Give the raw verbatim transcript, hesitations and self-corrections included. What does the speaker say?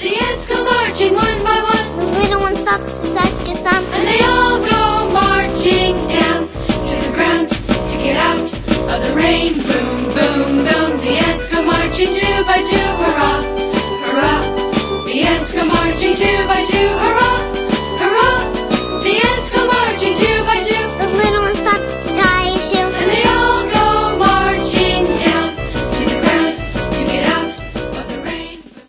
The ants go marching one by one. The little one stops to suck his thumb. And they all go marching down.